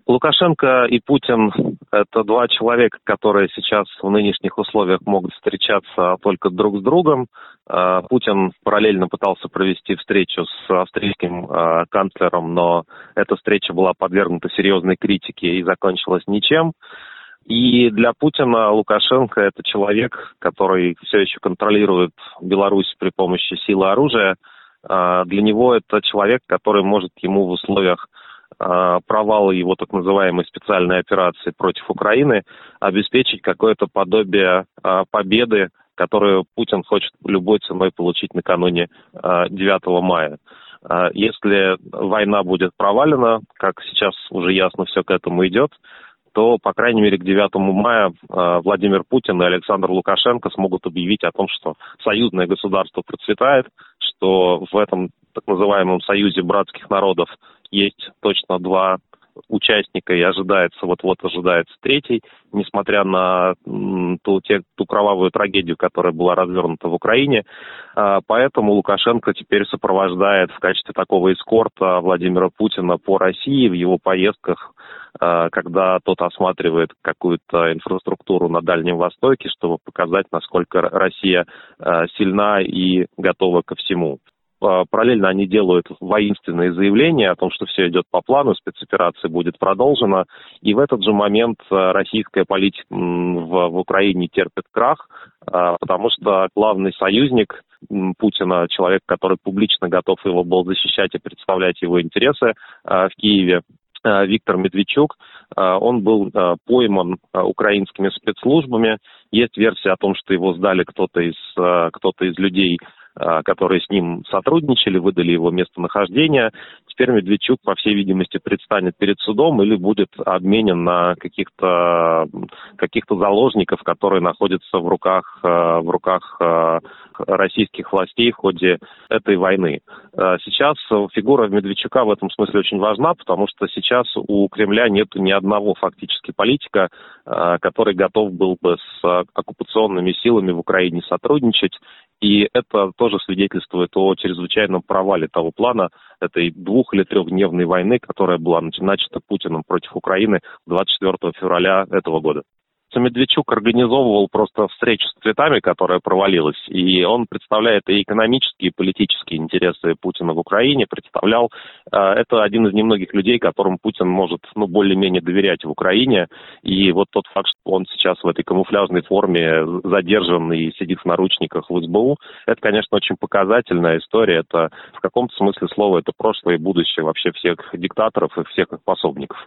Лукашенко и Путин – это два человека, которые сейчас в нынешних условиях могут встречаться только друг с другом. Путин параллельно пытался провести встречу с австрийским канцлером, но эта встреча была подвергнута серьезной критике и закончилась ничем. И для Путина Лукашенко – это человек, который все еще контролирует Беларусь при помощи силы оружия. Для него это человек, который может ему в условиях провала его так называемой специальной операции против Украины обеспечить какое-то подобие победы, которую Путин хочет любой ценой получить накануне 9 мая. Если война будет провалена, как сейчас уже ясно все к этому идет, то, по крайней мере, к 9 мая Владимир Путин и Александр Лукашенко смогут объявить о том, что союзное государство процветает, что в этом так называемом союзе братских народов есть точно два участника, и вот-вот ожидается третий, несмотря на ту кровавую трагедию, которая была развернута в Украине. Поэтому Лукашенко теперь сопровождает в качестве такого эскорта Владимира Путина по России в его поездках, когда тот осматривает какую-то инфраструктуру на Дальнем Востоке, чтобы показать, насколько Россия сильна и готова ко всему. Параллельно они делают воинственные заявления о том, что все идет по плану, спецоперация будет продолжена. И в этот же момент российская политика в Украине терпит крах, потому что главный союзник Путина, человек, который публично готов его был защищать и представлять его интересы в Киеве, Виктор Медведчук, он был пойман украинскими спецслужбами. Есть версия о том, что его сдали кто-то из людей, которые с ним сотрудничали, выдали его местонахождение. Теперь Медведчук, по всей видимости, предстанет перед судом или будет обменен на каких-то заложников, которые находятся в руках российских властей в ходе этой войны. Сейчас фигура Медведчука в этом смысле очень важна, потому что сейчас у Кремля нет ни одного фактически политика, который готов был бы с оккупационными силами в Украине сотрудничать. И это тоже свидетельствует о чрезвычайном провале того плана этой 2- или 3-дневной войны, которая была начата Путиным против Украины 24 февраля этого года. Медведчук организовывал просто встречу с цветами, которая провалилась, и он представляет и экономические, и политические интересы Путина в Украине, представлял. Это один из немногих людей, которым Путин может, более-менее доверять в Украине, и вот тот факт, что он сейчас в этой камуфляжной форме задержан и сидит в наручниках в СБУ, это, конечно, очень показательная история, это в каком-то смысле слова, это прошлое и будущее вообще всех диктаторов и всех их пособников.